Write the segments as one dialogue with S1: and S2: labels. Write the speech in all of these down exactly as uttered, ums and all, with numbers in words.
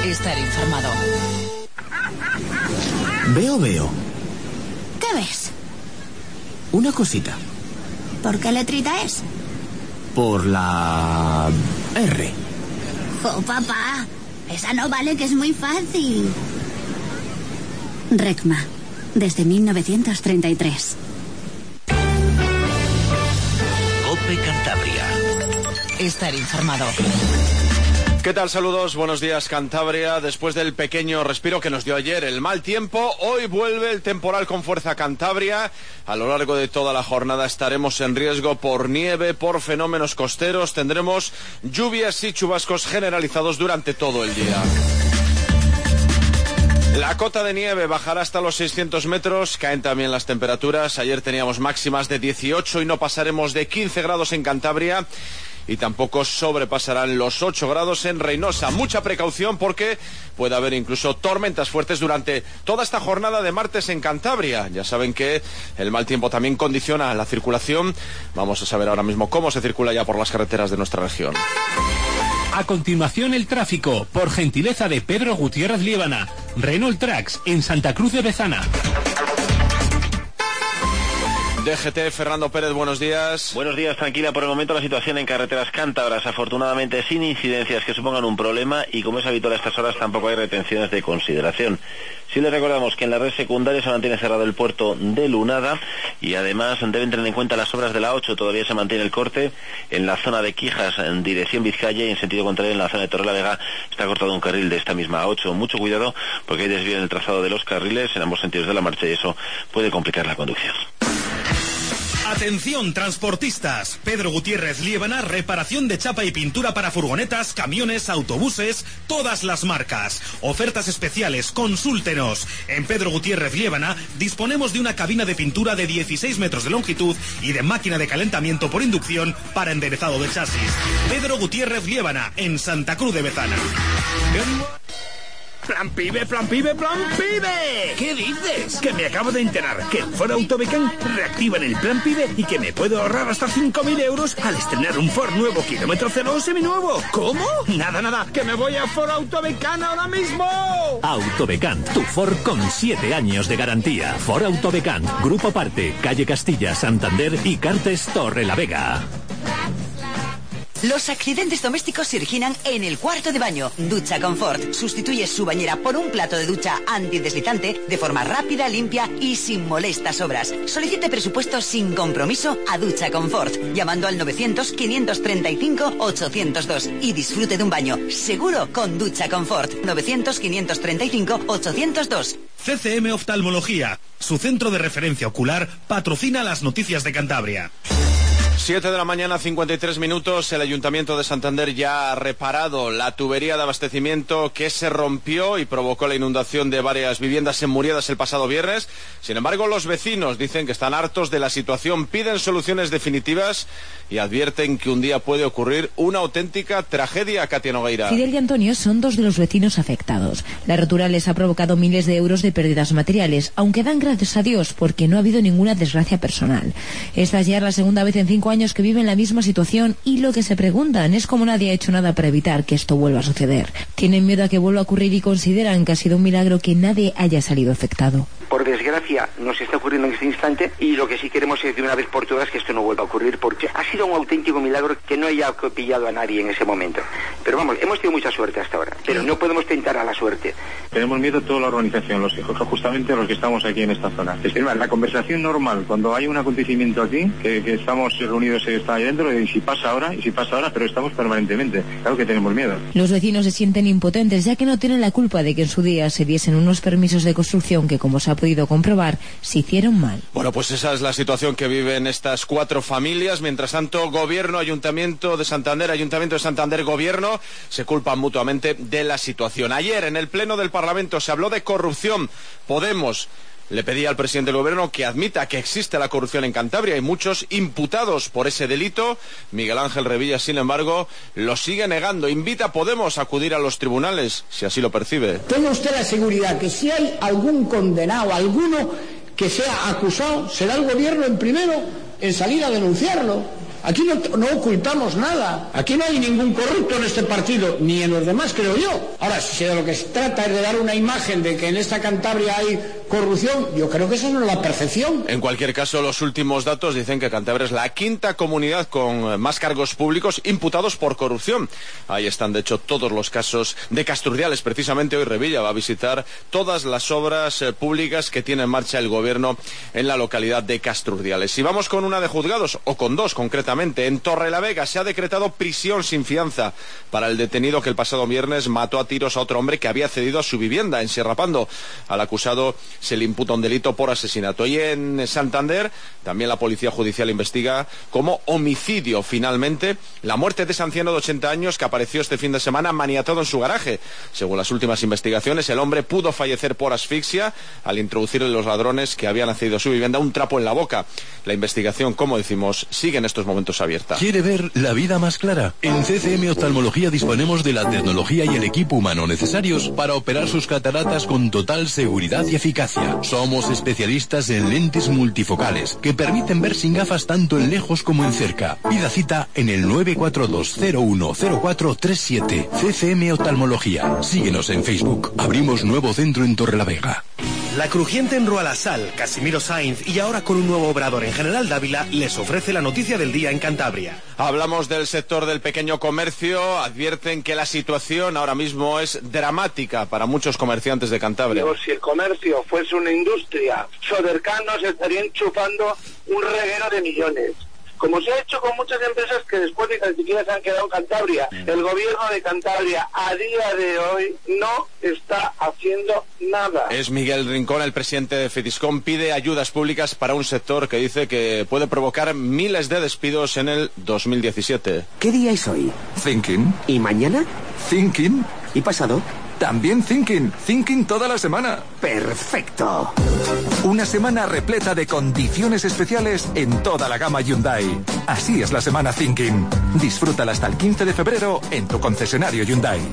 S1: Estar informado.
S2: Veo, veo.
S3: ¿Qué ves?
S2: Una cosita.
S3: ¿Por qué letrita es?
S2: Por la R.
S3: ¡Oh, papá! Esa no vale, que es muy fácil. Recma, desde mil novecientos treinta y tres.
S4: COPE Cantabria.
S1: Estar informado.
S5: ¿Qué tal? Saludos, buenos días Cantabria. Después del pequeño respiro que nos dio ayer el mal tiempo, hoy vuelve el temporal con fuerza a Cantabria. A lo largo de toda la jornada estaremos en riesgo por nieve, por fenómenos costeros. Tendremos lluvias y chubascos generalizados durante todo el día. La cota de nieve bajará hasta los seiscientos metros, caen también las temperaturas. Ayer teníamos máximas de dieciocho y no pasaremos de quince grados en Cantabria. Y tampoco sobrepasarán los ocho grados en Reynosa. Mucha precaución porque puede haber incluso tormentas fuertes durante toda esta jornada de martes en Cantabria. Ya saben que el mal tiempo también condiciona la circulación. Vamos a saber ahora mismo cómo se circula ya por las carreteras de nuestra región.
S6: A continuación el tráfico, por gentileza de Pedro Gutiérrez Liébana. Renault Trax en Santa Cruz de Bezana.
S5: D G T, Fernando Pérez, buenos días.
S7: Buenos días, tranquila por el momento la situación en carreteras cántabras, afortunadamente sin incidencias que supongan un problema y como es habitual a estas horas tampoco hay retenciones de consideración. Sí les recordamos que en la red secundaria se mantiene cerrado el puerto de Lunada y además deben tener en cuenta las obras de la ocho, todavía se mantiene el corte en la zona de Quijas en dirección Vizcaya y en sentido contrario en la zona de Torrelavega está cortado un carril de esta misma ocho. Mucho cuidado porque hay desvío en el trazado de los carriles en ambos sentidos de la marcha y eso puede complicar la conducción.
S8: Atención, transportistas. Pedro Gutiérrez Liébana, reparación de chapa y pintura para furgonetas, camiones, autobuses, todas las marcas. Ofertas especiales, consúltenos. En Pedro Gutiérrez Liébana disponemos de una cabina de pintura de dieciséis metros de longitud y de máquina de calentamiento por inducción para enderezado de chasis. Pedro Gutiérrez Liébana, en Santa Cruz de Bezana.
S9: ¡Plan pibe, plan pibe, plan pibe!
S10: ¿Qué dices?
S9: Que me acabo de enterar que en Ford Autobecán reactivan el plan pibe y que me puedo ahorrar hasta cinco mil euros al estrenar un Ford nuevo kilómetro cero seminuevo.
S10: ¿Cómo?
S9: Nada, nada, que me voy a Ford Autobecán ahora mismo.
S11: Autobecán, tu Ford con siete años de garantía. Ford Autobecán, Grupo Parte, Calle Castilla, Santander y Cartes Torrelavega.
S1: Los accidentes domésticos se originan en el cuarto de baño. Ducha Confort sustituye su bañera por un plato de ducha antideslizante de forma rápida, limpia y sin molestas obras. Solicite presupuesto sin compromiso a Ducha Confort llamando al novecientos, quinientos treinta y cinco, ochocientos dos y disfrute de un baño seguro con Ducha Confort. novecientos, quinientos treinta y cinco, ochocientos dos.
S8: C C M Oftalmología, su centro de referencia ocular, patrocina las noticias de Cantabria.
S5: siete de la mañana, cincuenta y tres minutos. El Ayuntamiento de Santander ya ha reparado la tubería de abastecimiento que se rompió y provocó la inundación de varias viviendas en Muriadas el pasado viernes. Sin embargo, los vecinos dicen que están hartos de la situación, piden soluciones definitivas y advierten que un día puede ocurrir una auténtica tragedia. Katia Nogueira.
S12: Fidel y Antonio son dos de los vecinos afectados. La rotura les ha provocado miles de euros de pérdidas materiales, aunque dan gracias a Dios porque no ha habido ninguna desgracia personal. Esta es ya la segunda vez en cinco años que viven la misma situación y lo que se preguntan es cómo nadie ha hecho nada para evitar que esto vuelva a suceder. Tienen miedo a que vuelva a ocurrir y consideran que ha sido un milagro que nadie haya salido afectado.
S13: Por desgracia nos está ocurriendo en este instante y lo que sí queremos es de una vez por todas que esto no vuelva a ocurrir porque ha sido un auténtico milagro que no haya pillado a nadie en ese momento. Pero vamos, hemos tenido mucha suerte hasta ahora, pero no podemos tentar a la suerte.
S14: Tenemos miedo toda la organización, los hijos, justamente los que estamos aquí en esta zona. Es decir, la conversación normal, cuando hay un acontecimiento aquí, que, que estamos reunidos, está ahí dentro, y si pasa ahora, y si pasa ahora, pero estamos permanentemente. Claro que tenemos miedo.
S12: Los vecinos se sienten impotentes ya que no tienen la culpa de que en su día se diesen unos permisos de construcción que, como se ha podido comprobar, se hicieron mal.
S5: Bueno, pues esa es la situación que viven estas cuatro familias. Mientras tanto, Gobierno, Ayuntamiento de Santander, Ayuntamiento de Santander, Gobierno, se culpan mutuamente de la situación. Ayer, en el Pleno del Parlamento, se habló de corrupción. Podemos le pedía al presidente del Gobierno que admita que existe la corrupción en Cantabria. Hay muchos imputados por ese delito. Miguel Ángel Revilla, sin embargo, lo sigue negando. Invita a Podemos a acudir a los tribunales, si así lo percibe.
S15: Tenga usted la seguridad que si hay algún condenado, alguno que sea acusado, será el Gobierno el primero en salir a denunciarlo. Aquí no, no ocultamos nada. Aquí no hay ningún corrupto en este partido, ni en los demás, creo yo. Ahora, si de lo que se trata es de dar una imagen de que en esta Cantabria hay corrupción, yo creo que esa no es la percepción.
S5: En cualquier caso, los últimos datos dicen que Cantabria es la quinta comunidad con más cargos públicos imputados por corrupción. Ahí están, de hecho, todos los casos de Casturdiales. Precisamente hoy Revilla va a visitar todas las obras eh, públicas que tiene en marcha el gobierno en la localidad de Casturdiales. Y vamos con una de juzgados, o con dos concretamente. En Torrelavega se ha decretado prisión sin fianza para el detenido que el pasado viernes mató a tiros a otro hombre que había cedido a su vivienda en Sierrapando. Al acusado se le imputa un delito por asesinato. Y en Santander también la Policía Judicial investiga como homicidio finalmente la muerte de ese anciano de ochenta años que apareció este fin de semana maniatado en su garaje. Según las últimas investigaciones, el hombre pudo fallecer por asfixia al introducirle los ladrones que habían accedido a su vivienda un trapo en la boca. La investigación, como decimos, sigue en estos momentos abierta.
S10: ¿Quiere ver la vida más clara? En C C M Oftalmología disponemos de la tecnología y el equipo humano necesarios para operar sus cataratas con total seguridad y eficacia. Somos especialistas en lentes multifocales que permiten ver sin gafas tanto en lejos como en cerca. Pida cita en el nueve cuatro dos cero uno cero cuatro tres siete. C C M Oftalmología. Síguenos en Facebook. Abrimos nuevo centro en Torrelavega.
S8: La Crujiente en Rualasal, Casimiro Sainz y ahora con un nuevo obrador en General Dávila les ofrece la noticia del día en Cantabria.
S5: Hablamos del sector del pequeño comercio. Advierten que la situación ahora mismo es dramática para muchos comerciantes de Cantabria.
S16: Digo, si el comercio fuese una industria, Sodercanos estaría enchufando un reguero de millones. Como se ha hecho con muchas empresas que después de que ni siquiera se han quedado en Cantabria. El gobierno de Cantabria a día de hoy no está haciendo nada.
S5: Es Miguel Rincón, el presidente de Fetiscom, pide ayudas públicas para un sector que dice que puede provocar miles de despidos en el dos mil diecisiete.
S17: ¿Qué día es hoy?
S18: Thinking.
S17: ¿Y mañana?
S18: Thinking.
S17: ¿Y pasado?
S18: También Thinking. Thinking toda la semana.
S17: ¡Perfecto!
S18: Una semana repleta de condiciones especiales en toda la gama Hyundai. Así es la semana Thinking. Disfrútala hasta el quince de febrero en tu concesionario Hyundai.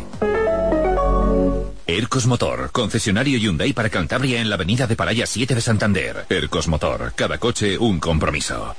S19: Ercos Motor, concesionario Hyundai para Cantabria en la avenida de Palaya siete de Santander. Ercos Motor, cada coche un compromiso.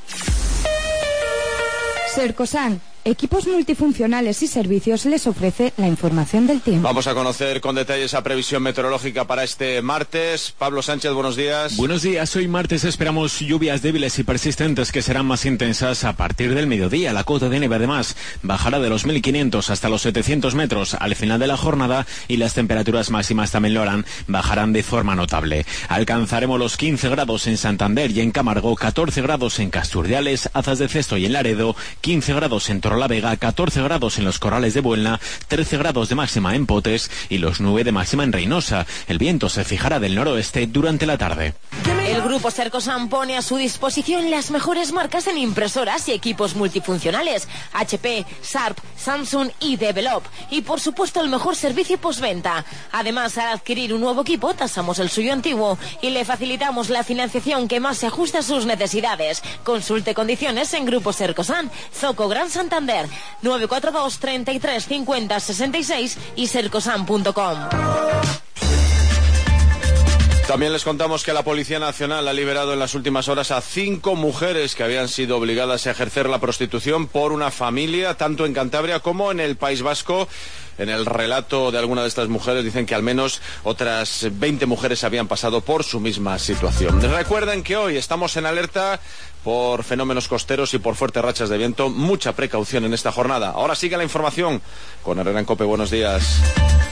S20: Sercosan, equipos multifuncionales y servicios, les ofrece la información del tiempo.
S5: Vamos a conocer con detalle esa previsión meteorológica para este martes. Pablo Sánchez, buenos días.
S6: Buenos días. Hoy martes esperamos lluvias débiles y persistentes que serán más intensas a partir del mediodía. La cota de nieve además bajará de los mil quinientos hasta los setecientos metros al final de la jornada y las temperaturas máximas también lo harán, bajarán de forma notable. Alcanzaremos los quince grados en Santander y en Camargo, catorce grados en Casturdiales, Azas de Cesto y en Laredo, quince grados en Torrelavega, catorce grados en los Corrales de Buelna, trece grados de máxima en Potes y los nueve de máxima en Reynosa. El viento se fijará del noroeste durante la tarde.
S21: El grupo Sercosan pone a su disposición las mejores marcas en impresoras y equipos multifuncionales: H P, Sharp, Samsung y Develop. Y por supuesto el mejor servicio postventa. Además, al adquirir un nuevo equipo, tasamos el suyo antiguo y le facilitamos la financiación que más se ajuste a sus necesidades. Consulte condiciones en Grupo Sercosan, Zoco Gran Santander, nueve cuatro dos, treinta y tres, cincuenta, sesenta y seis y sercosan punto com.
S5: También les contamos que la Policía Nacional ha liberado en las últimas horas a cinco mujeres que habían sido obligadas a ejercer la prostitución por una familia, tanto en Cantabria como en el País Vasco. En el relato de alguna de estas mujeres dicen que al menos otras veinte mujeres habían pasado por su misma situación. Recuerden que hoy estamos en alerta por fenómenos costeros y por fuertes rachas de viento. Mucha precaución en esta jornada. Ahora sigue la información con Herrera en COPE. Buenos días.